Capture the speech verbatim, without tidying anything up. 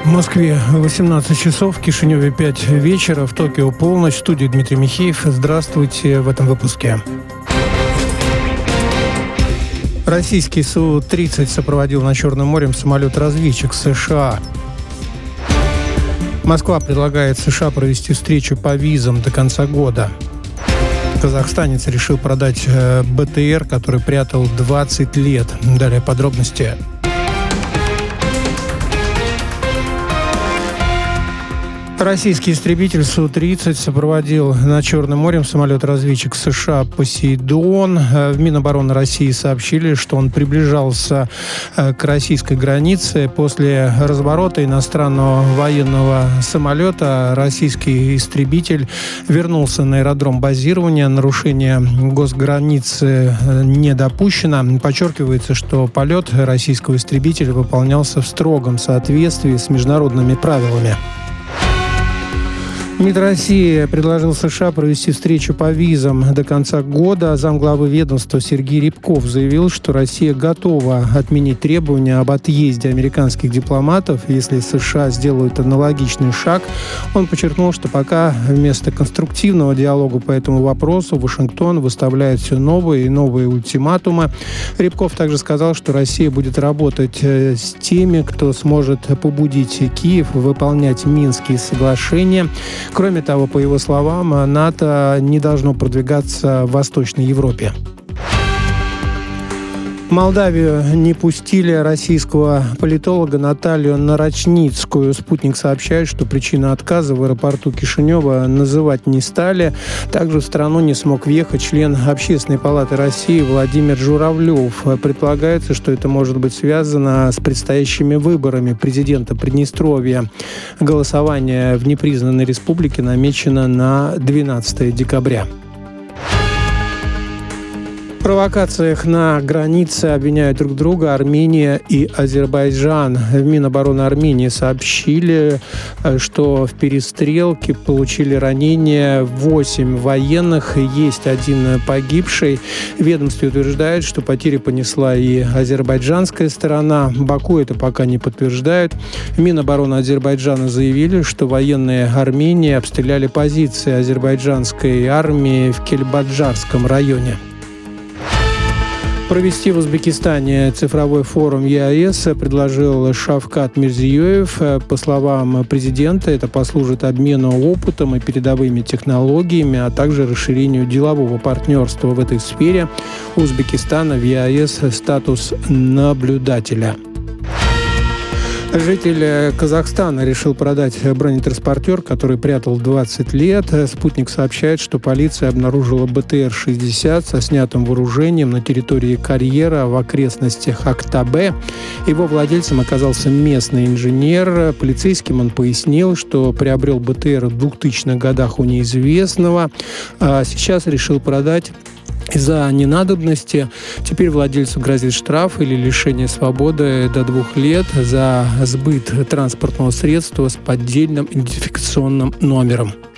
В Москве восемнадцать часов, в Кишиневе пять вечера, в Токио полночь. В студии Дмитрий Михеев. Здравствуйте в этом выпуске. Российский Су тридцать сопроводил над Черным морем самолет-разведчик США. Москва предлагает США провести встречу по визам до конца года. Казахстанец решил продать БТР, который прятал двадцать лет. Далее подробности. Российский истребитель Су тридцать сопроводил над Черным морем самолет-разведчик США «Посейдон». В Минобороны России сообщили, что он приближался к российской границе. После разворота иностранного военного самолета российский истребитель вернулся на аэродром базирования. Нарушение госграницы не допущено. Подчеркивается, что полет российского истребителя выполнялся в строгом соответствии с международными правилами. МИД России предложил США провести встречу по визам до конца года. Замглавы ведомства Сергей Рябков заявил, что Россия готова отменить требования об отъезде американских дипломатов, если США сделают аналогичный шаг. Он подчеркнул, что пока вместо конструктивного диалога по этому вопросу Вашингтон выставляет все новые и новые ультиматумы. Рябков также сказал, что Россия будет работать с теми, кто сможет побудить Киев выполнять Минские соглашения. Кроме того, по его словам, НАТО не должно продвигаться в Восточной Европе. В Молдавию не пустили российского политолога Наталью Нарочницкую. «Спутник» сообщает, что причину отказа в аэропорту Кишинева называть не стали. Также в страну не смог въехать член Общественной палаты России Владимир Журавлев. Предполагается, что это может быть связано с предстоящими выборами президента Приднестровья. Голосование в непризнанной республике намечено на двенадцатое декабря. В провокациях на границе обвиняют друг друга Армения и Азербайджан. В Минобороны Армении сообщили, что в перестрелке получили ранения восемь военных, есть один погибший. Ведомство утверждает, что потери понесла и азербайджанская сторона. Баку это пока не подтверждают. В Минобороны Азербайджана заявили, что военные Армении обстреляли позиции азербайджанской армии в Кельбаджарском районе. Провести в Узбекистане цифровой форум ЕАЭС предложил Шавкат Мирзиёев. По словам президента, это послужит обмену опытом и передовыми технологиями, а также расширению делового партнерства в этой сфере. У Узбекистана в ЕАЭС статус наблюдателя. Житель Казахстана решил продать бронетранспортер, который прятал двадцать лет. «Спутник» сообщает, что полиция обнаружила БТР шестьдесят со снятым вооружением на территории карьера в окрестностях Актабе. Его владельцем оказался местный инженер. Полицейским он пояснил, что приобрел БТР в двухтысячных годах у неизвестного, а сейчас решил продать из-за ненадобности. Теперь владельцу грозит штраф или лишение свободы до двух лет за сбыт транспортного средства с поддельным идентификационным номером.